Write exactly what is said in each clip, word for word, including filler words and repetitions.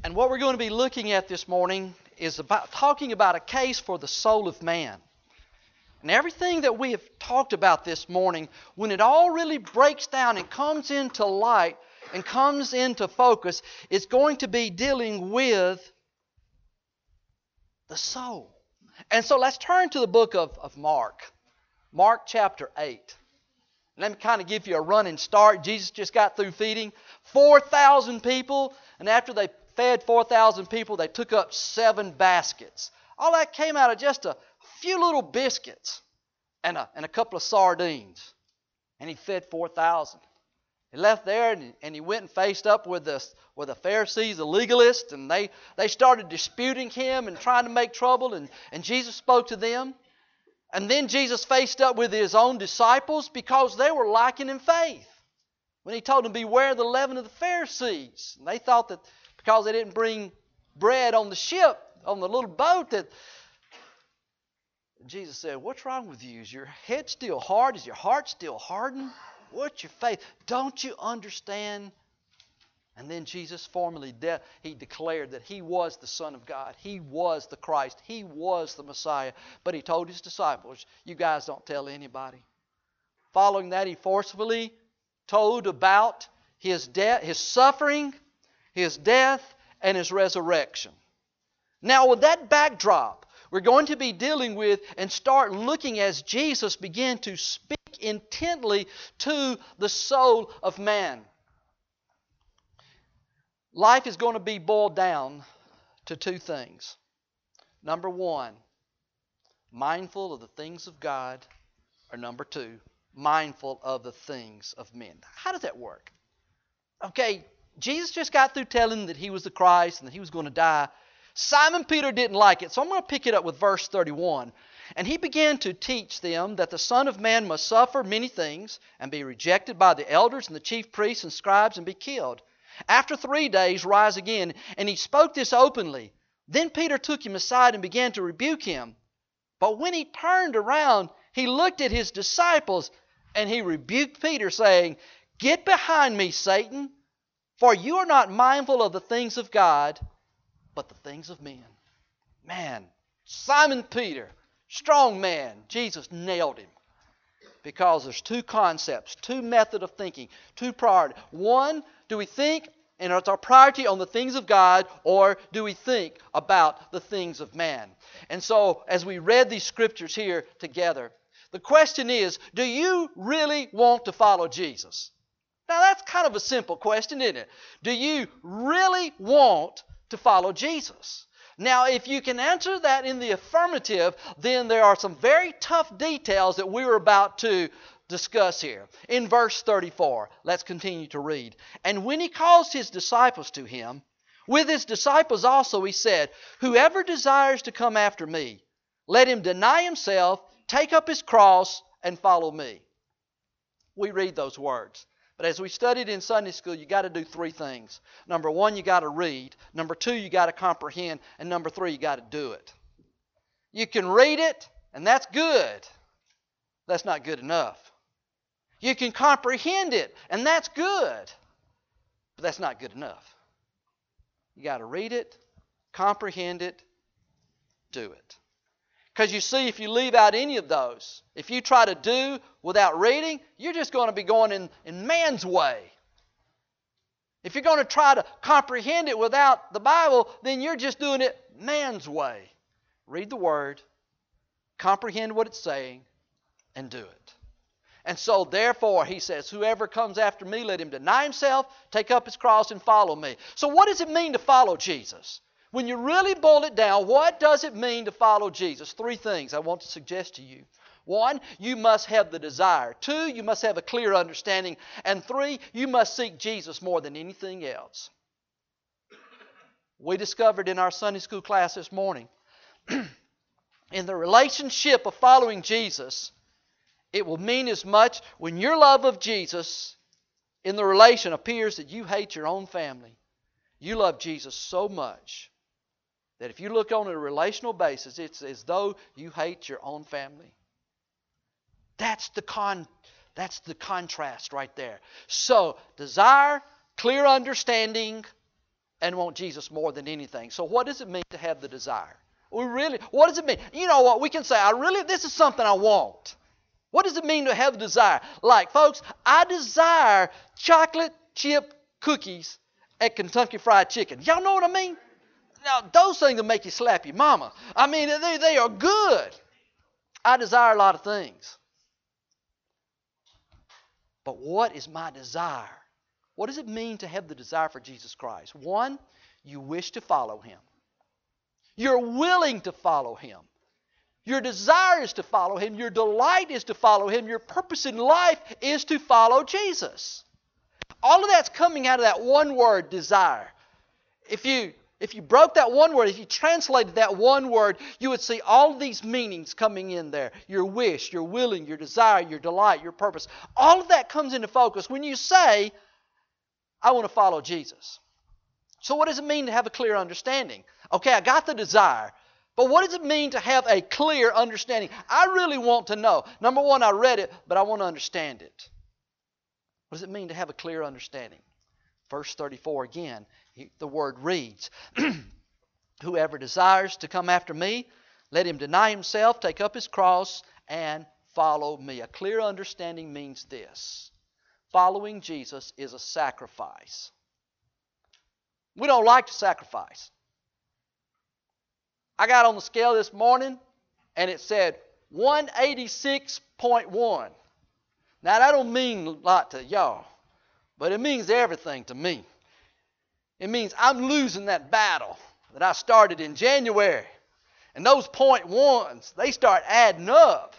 And what we're going to be looking at this morning is about talking about a case for the soul of man. And everything that we have talked about this morning, when it all really breaks down and comes into light and comes into focus, it's going to be dealing with the soul. And so let's turn to the book of, of Mark. Mark chapter eight. Let me kind of give you a running start. Jesus just got through feeding four thousand people. And after they fed four thousand people, they took up seven baskets. All that came out of just a few little biscuits and a, and a couple of sardines. And he fed four thousand. He left there and, and he went and faced up with the, with the Pharisees, the legalists, and they, they started disputing him and trying to make trouble. And, and Jesus spoke to them. And then Jesus faced up with His own disciples because they were lacking in faith. When He told them, beware the leaven of the Pharisees. And they thought that because they didn't bring bread on the ship, on the little boat, that Jesus said, what's wrong with you? Is your head still hard? Is your heart still hardened? What's your faith? Don't you understand? And then Jesus formally, de- He declared that He was the Son of God. He was the Christ. He was the Messiah. But He told His disciples, you guys don't tell anybody. Following that, He forcefully told about His death, His suffering, His death, and His resurrection. Now with that backdrop, we're going to be dealing with and start looking as Jesus began to speak intently to the soul of man. Life is going to be boiled down to two things. Number one, mindful of the things of God. Or number two, mindful of the things of men. How does that work? Okay, Jesus just got through telling them that He was the Christ and that He was going to die. Simon Peter didn't like it, so I'm going to pick it up with verse thirty-one. And He began to teach them that the Son of Man must suffer many things and be rejected by the elders and the chief priests and scribes and be killed. After three days, rise again. And He spoke this openly. Then Peter took Him aside and began to rebuke Him. But when He turned around, He looked at His disciples and He rebuked Peter, saying, get behind me, Satan, for you are not mindful of the things of God, but the things of men. Man, Simon Peter, strong man, Jesus nailed him. Because there's two concepts, two methods of thinking, two priorities. One, do we think and it's our priority on the things of God, or do we think about the things of man? And so, as we read these scriptures here together, the question is, do you really want to follow Jesus? Now, that's kind of a simple question, isn't it? Do you really want to follow Jesus? Now, if you can answer that in the affirmative, then there are some very tough details that we're about to discuss here. In verse thirty-four, let's continue to read. And when He caused His disciples to Him, with His disciples also He said, whoever desires to come after me, let him deny himself, take up his cross, and follow me. We read those words. But as we studied in Sunday school, you got to do three things. Number one, you got to read. Number two, you got to comprehend. And number three, you got to do it. You can read it, and that's good. That's not good enough. You can comprehend it, and that's good. But that's not good enough. You got to read it, comprehend it, do it. Because you see, if you leave out any of those, if you try to do without reading, you're just going to be going in, in man's way. If you're going to try to comprehend it without the Bible, then you're just doing it man's way. Read the Word, comprehend what it's saying, and do it. And so, therefore, He says, whoever comes after me, let him deny himself, take up his cross, and follow me. So what does it mean to follow Jesus? When you really boil it down, what does it mean to follow Jesus? Three things I want to suggest to you. One, you must have the desire. Two, you must have a clear understanding. And three, you must seek Jesus more than anything else. We discovered in our Sunday school class this morning, in the relationship of following Jesus, it will mean as much when your love of Jesus in the relation appears that you hate your own family. You love Jesus so much that if you look on a relational basis, it's as though you hate your own family. That's the con, that's the contrast right there. So, desire, clear understanding, and want Jesus more than anything. So what does it mean to have the desire? We really, what does it mean? You know what? We can say, I really, this is something I want. What does it mean to have a desire? Like, folks, I desire chocolate chip cookies at Kentucky Fried Chicken. Y'all know what I mean? Now, those things will make you slap your mama. I mean, they, they are good. I desire a lot of things. But what is my desire? What does it mean to have the desire for Jesus Christ? One, you wish to follow Him. You're willing to follow Him. Your desire is to follow Him. Your delight is to follow Him. Your purpose in life is to follow Jesus. All of that's coming out of that one word, desire. If you, if you broke that one word, if you translated that one word, you would see all of these meanings coming in there. Your wish, your willing, your desire, your delight, your purpose. All of that comes into focus when you say, I want to follow Jesus. So what does it mean to have a clear understanding? Okay, I got the desire. But what does it mean to have a clear understanding? I really want to know. Number one, I read it, but I want to understand it. What does it mean to have a clear understanding? Verse thirty-four again, the word reads, Whoever desires to come after me, let him deny himself, take up his cross, and follow me. A clear understanding means this. Following Jesus is a sacrifice. We don't like to sacrifice. I got on the scale this morning and it said one eighty-six point one. Now that don't mean a lot to y'all, but it means everything to me. It means I'm losing that battle that I started in January. And those point ones, they start adding up.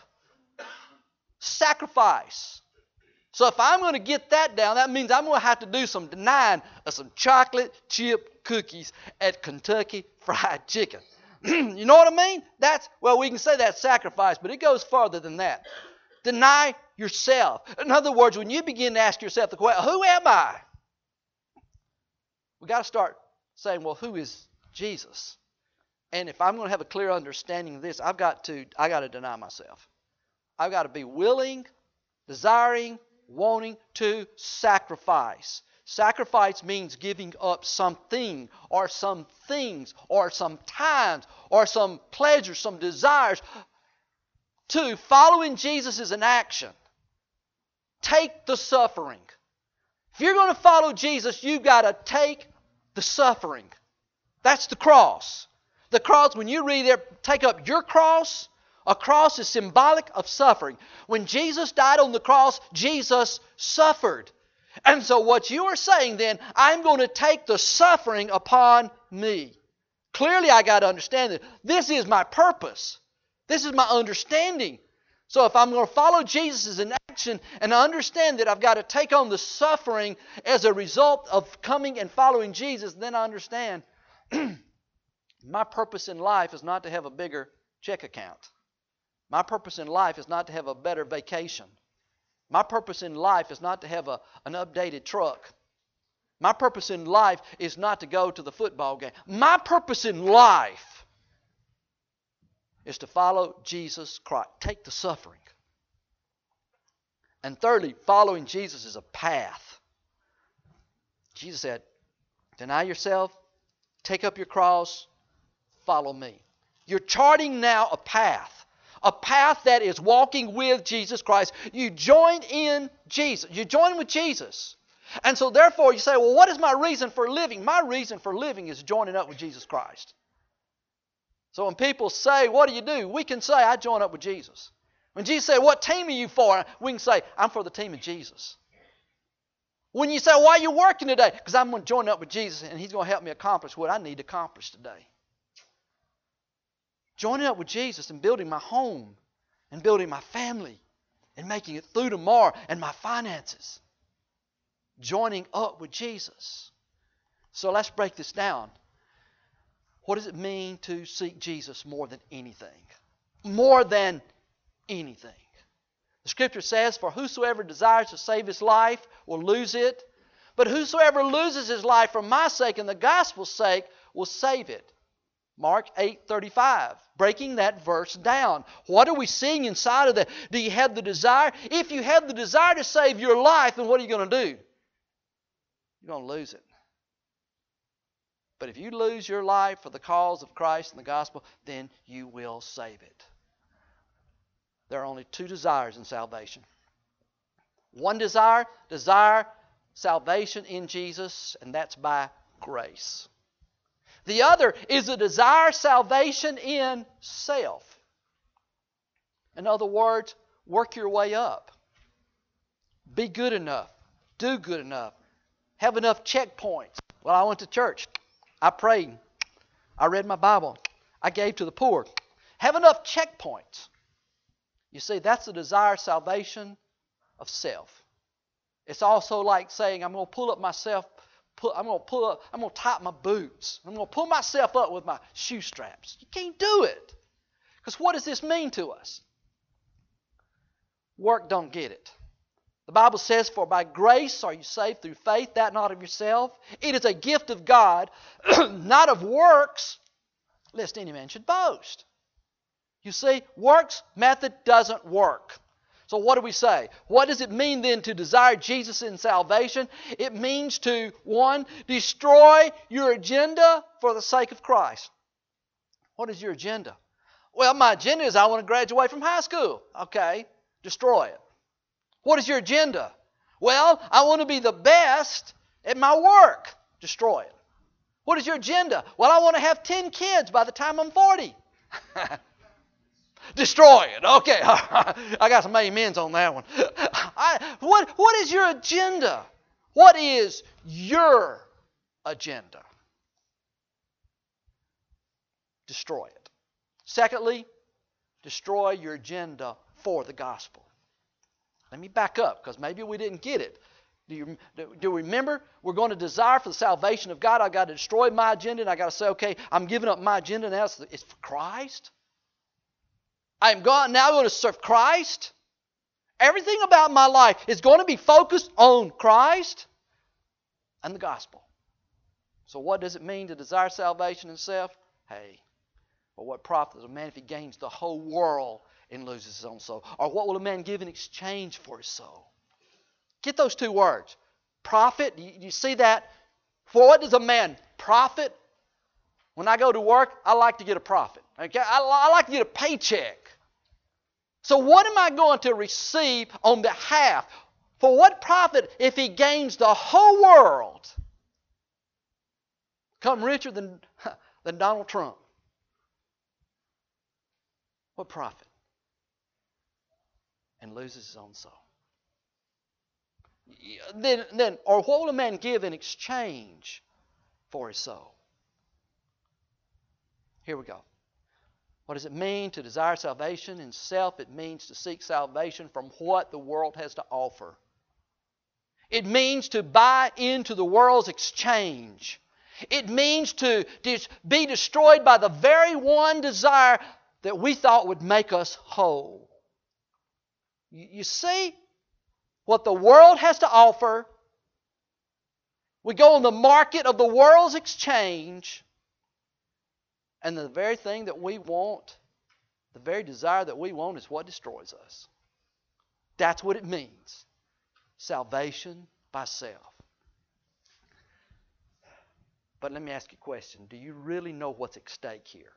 Sacrifice. So if I'm going to get that down, that means I'm going to have to do some denying of some chocolate chip cookies at Kentucky Fried Chicken. You know what I mean? That's, well, we can say that's sacrifice, but it goes further than that. Deny yourself. In other words, when you begin to ask yourself the question, who am I? We've got to start saying, well, who is Jesus? And if I'm going to have a clear understanding of this, I've got to, I got to deny myself. I've got to be willing, desiring, wanting to sacrifice. Sacrifice means giving up something or some things or some times or some pleasures, some desires. Two, following Jesus is an action. Take the suffering. If you're going to follow Jesus, you've got to take the suffering. That's the cross. The cross, when you read there, take up your cross. A cross is symbolic of suffering. When Jesus died on the cross, Jesus suffered. And so what you are saying then, I'm going to take the suffering upon me. Clearly I got to understand that this is my purpose. This is my understanding. So if I'm going to follow Jesus as an action and I understand that I've got to take on the suffering as a result of coming and following Jesus, then I understand my purpose in life is not to have a bigger check account. My purpose in life is not to have a better vacation. My purpose in life is not to have a, an updated truck. My purpose in life is not to go to the football game. My purpose in life is to follow Jesus Christ. Take the suffering. And thirdly, following Jesus is a path. Jesus said, deny yourself, take up your cross, follow me. You're charting now a path. A path that is walking with Jesus Christ. You join in Jesus. You join with Jesus. And so therefore you say, well, what is my reason for living? My reason for living is joining up with Jesus Christ. So when people say, what do you do? We can say, I join up with Jesus. When Jesus said, what team are you for? We can say, I'm for the team of Jesus. When you say, why are you working today? Because I'm going to join up with Jesus and He's going to help me accomplish what I need to accomplish today. Joining up with Jesus and building my home and building my family and making it through tomorrow and my finances. Joining up with Jesus. So let's break this down. What does it mean to seek Jesus more than anything? More than anything. The Scripture says, for whosoever desires to save his life will lose it. But whosoever loses his life for my sake and the gospel's sake will save it. Mark eight thirty-five, breaking that verse down. What are we seeing inside of that? Do you have the desire? If you have the desire to save your life, then what are you going to do? You're going to lose it. But if you lose your life for the cause of Christ and the gospel, then you will save it. There are only two desires in salvation. One desire, desire salvation in Jesus, and that's by grace. The other is a desire salvation in self. In other words, work your way up. Be good enough. Do good enough. Have enough checkpoints. Well, I went to church. I prayed. I read my Bible. I gave to the poor. Have enough checkpoints. You see, that's the desire salvation of self. It's also like saying, I'm going to pull up myself, pull, I'm going to pull up, I'm going to tighten my boots. I'm going to pull myself up with my shoe straps. You can't do it. Because what does this mean to us? Work don't get it. The Bible says, for by grace are you saved through faith, that not of yourself. It is a gift of God, not of works, lest any man should boast. You see, works method doesn't work. So what do we say? What does it mean then to desire Jesus in salvation? It means to, one, destroy your agenda for the sake of Christ. What is your agenda? Well, my agenda is I want to graduate from high school. Okay, destroy it. What is your agenda? Well, I want to be the best at my work. Destroy it. What is your agenda? Well, I want to have ten kids by the time I'm forty. Destroy it. Okay, I got some amens on that one. I, what, what is your agenda? What is your agenda? Destroy it. Secondly, destroy your agenda for the gospel. Let me back up because maybe we didn't get it. Do you, do you remember? We're going to desire for the salvation of God. I've got to destroy my agenda and I've got to say, okay, I'm giving up my agenda now. It's for Christ. I'm going, now going to serve Christ. Everything about my life is going to be focused on Christ and the gospel. So what does it mean to desire salvation in self? Hey, well, what profit is a man if he gains the whole world and loses his own soul? Or what will a man give in exchange for his soul? Get those two words. Profit, you, you see that? For what does a man profit? When I go to work, I like to get a profit. Okay? I, I like to get a paycheck. So what am I going to receive on behalf? For what profit if he gains the whole world? Come richer than, than Donald Trump. What profit? And loses his own soul. Then, then, or what will a man give in exchange for his soul? Here we go. What does it mean to desire salvation in self? It means to seek salvation from what the world has to offer. It means to buy into the world's exchange. It means to be destroyed by the very one desire that we thought would make us whole. You see what the world has to offer. We go on the market of the world's exchange, and the very thing that we want, the very desire that we want is what destroys us. That's what it means. Salvation by self. But let me ask you a question. Do you really know what's at stake here?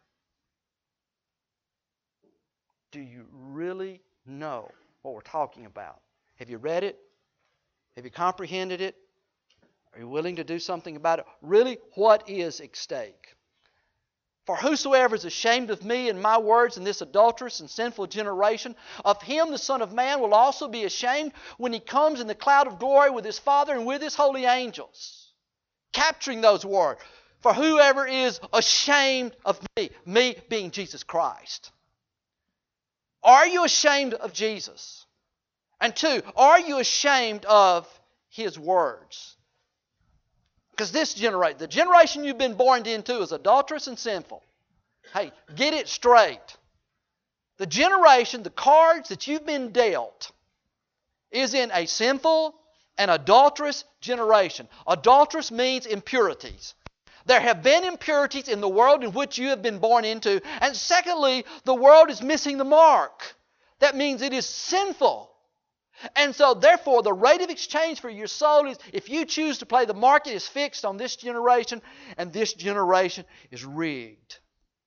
Do you really know what we're talking about? Have you read it? Have you comprehended it? Are you willing to do something about it? Really, what is at stake? For whosoever is ashamed of me and my words in this adulterous and sinful generation, of him the Son of Man will also be ashamed when he comes in the cloud of glory with his Father and with his holy angels. Capturing those words. For whoever is ashamed of me, me being Jesus Christ. Are you ashamed of Jesus? And two, are you ashamed of His words? Because this generation, the generation you've been born into is adulterous and sinful. Hey, get it straight. The generation, the cards that you've been dealt, is in a sinful and adulterous generation. Adulterous means impurities. There have been impurities in the world in which you have been born into. And secondly, the world is missing the mark. That means it is sinful. And so, therefore, the rate of exchange for your soul is, if you choose to play the market, is fixed on this generation, and this generation is rigged.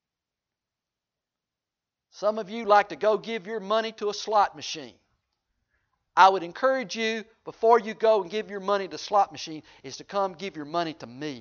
Some of you like to go give your money to a slot machine. I would encourage you, before you go and give your money to a slot machine, is to come give your money to me.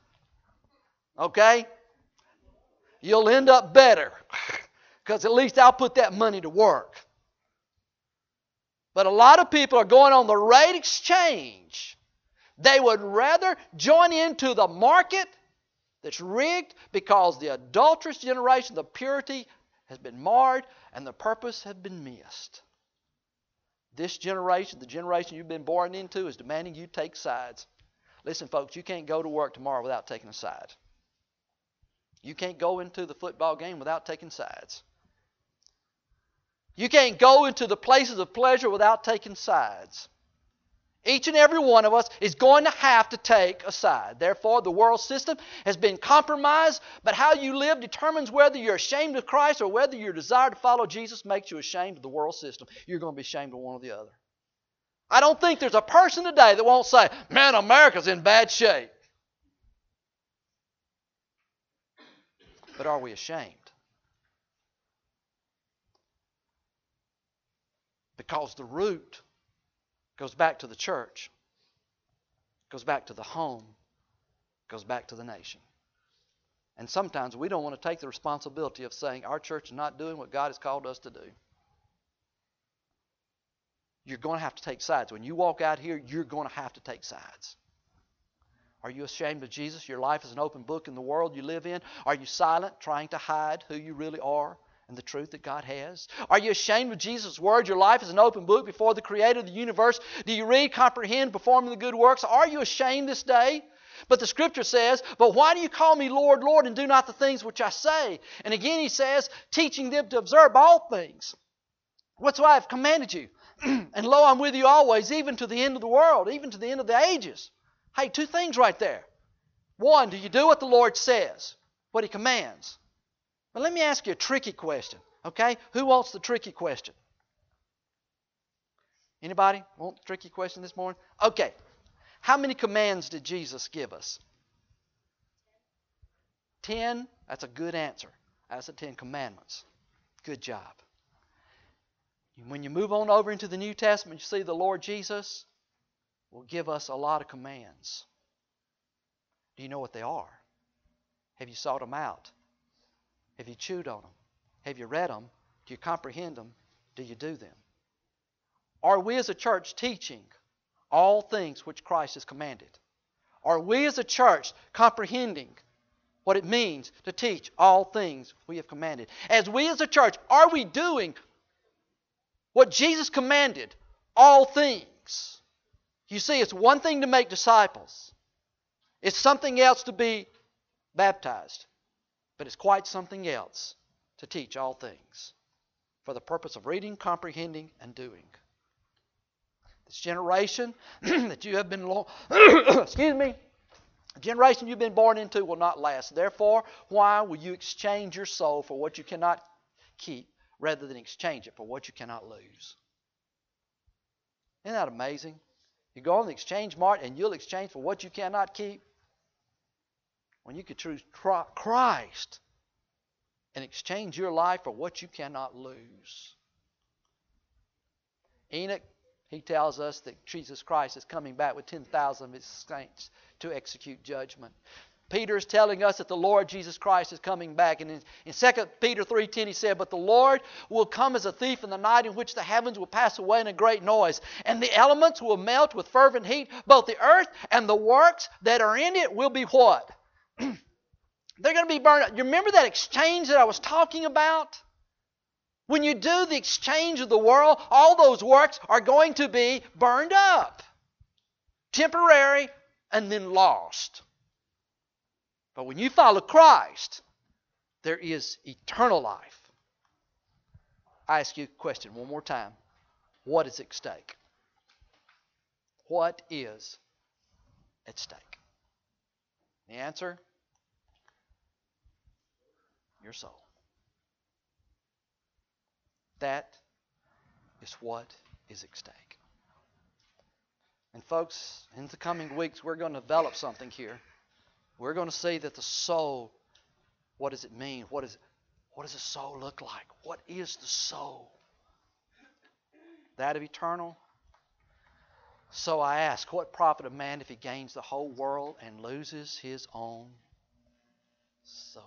Okay? You'll end up better, because at least I'll put that money to work. But a lot of people are going on the rate exchange. They would rather join into the market that's rigged, because the adulterous generation, the purity has been marred and the purpose has been missed. This generation, the generation you've been born into, is demanding you take sides. Listen, folks, you can't go to work tomorrow without taking a side. You can't go into the football game without taking sides. You can't go into the places of pleasure without taking sides. Each and every one of us is going to have to take a side. Therefore, the world system has been compromised, but how you live determines whether you're ashamed of Christ or whether your desire to follow Jesus makes you ashamed of the world system. You're going to be ashamed of one or the other. I don't think there's a person today that won't say, man, America's in bad shape. But are we ashamed? Because the root goes back to the church, goes back to the home, goes back to the nation. And sometimes we don't want to take the responsibility of saying our church is not doing what God has called us to do. You're going to have to take sides. When you walk out here, you're going to have to take sides. Are you ashamed of Jesus? Your life is an open book in the world you live in. Are you silent, trying to hide who you really are and the truth that God has? Are you ashamed of Jesus' word? Your life is an open book before the Creator of the universe. Do you read, comprehend, perform the good works? Are you ashamed this day? But the Scripture says, but why do you call me Lord, Lord, and do not the things which I say? And again He says, teaching them to observe all things whatsoever I have commanded you. And lo, I'm with you always, even to the end of the world, even to the end of the ages. Hey, two things right there. One, do you do what the Lord says, what He commands? But let me ask you a tricky question, okay? Who wants the tricky question? Anybody want the tricky question this morning? Okay. How many commands did Jesus give us? Ten? That's a good answer. That's the Ten Commandments. Good job. When you move on over into the New Testament, you see the Lord Jesus will give us a lot of commands. Do you know what they are? Have you sought them out? Have you chewed on them? Have you read them? Do you comprehend them? Do you do them? Are we as a church teaching all things which Christ has commanded? Are we as a church comprehending what it means to teach all things we have commanded? As we as a church, are we doing what Jesus commanded? All things. You see, it's one thing to make disciples. It's something else to be baptized. But it's quite something else to teach all things for the purpose of reading, comprehending, and doing. This generation that you have been, long, excuse me, the generation you've been born into will not last. Therefore, why will you exchange your soul for what you cannot keep rather than exchange it for what you cannot lose? Isn't that amazing? You go on the exchange mart and you'll exchange for what you cannot keep, when you could choose Christ and exchange your life for what you cannot lose. Enoch, he tells us that Jesus Christ is coming back with ten thousand of His saints to execute judgment. Peter is telling us that the Lord Jesus Christ is coming back. And in, in Second Peter three ten he said, but the Lord will come as a thief in the night, in which the heavens will pass away in a great noise, and the elements will melt with fervent heat. Both the earth and the works that are in it will be what? They're going to be burned up. You remember that exchange that I was talking about? When you do the exchange of the world, all those works are going to be burned up. Temporary and then lost. But when you follow Christ, there is eternal life. I ask you a question one more time. What is at stake? What is at stake? The answer? Your soul. That is what is at stake. And folks, in the coming weeks, we're going to develop something here. We're going to see that the soul, what does it mean? What is, what does the soul look like? What is the soul? That of eternal? So I ask, what profit a man if he gains the whole world and loses his own soul?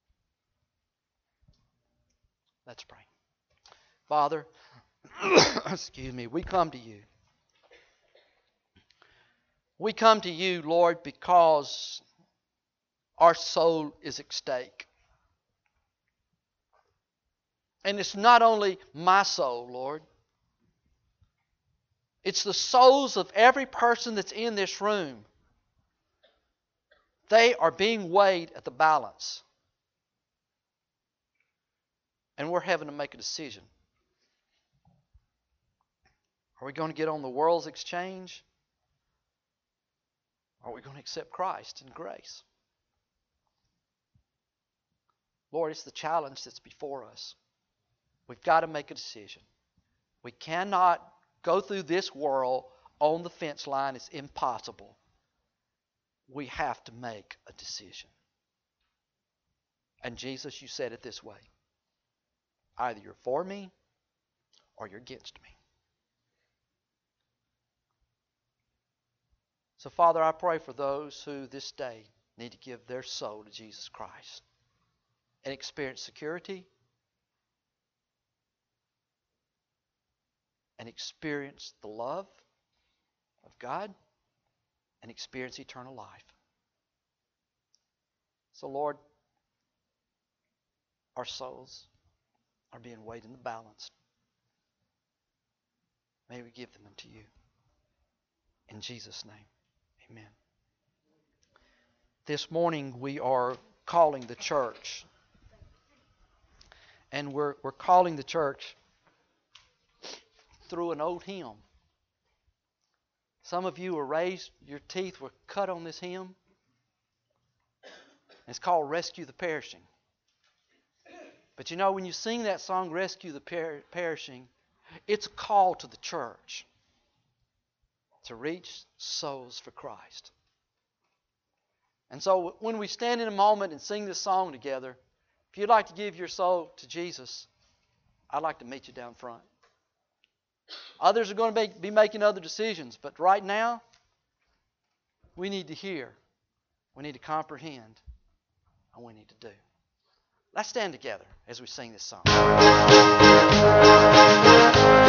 Let's pray. Father, excuse me, we come to you. We come to you, Lord, because our soul is at stake. And it's not only my soul, Lord. It's the souls of every person that's in this room. They are being weighed at the balance. And we're having to make a decision. Are we going to get on the world's exchange? Or are we going to accept Christ and grace? Lord, it's the challenge that's before us. We've got to make a decision. We cannot go through this world on the fence line. It's impossible. We have to make a decision. And Jesus, you said it this way. Either you're for me or you're against me. So, Father, I pray for those who this day need to give their soul to Jesus Christ and experience security and experience the love of God and experience eternal life. So, Lord, our souls are being weighed in the balance. May we give them unto you. In Jesus' name, amen. This morning we are calling the church. And we're, we're calling the church through an old hymn. Some of you were raised, your teeth were cut on this hymn. It's called Rescue the Perishing. But you know, when you sing that song, Rescue the per- Perishing, it's a call to the church to reach souls for Christ. And so when we stand in a moment and sing this song together, if you'd like to give your soul to Jesus, I'd like to meet you down front. Others are going to be making other decisions, but right now, we need to hear, we need to comprehend, and we need to do. Let's stand together as we sing this song.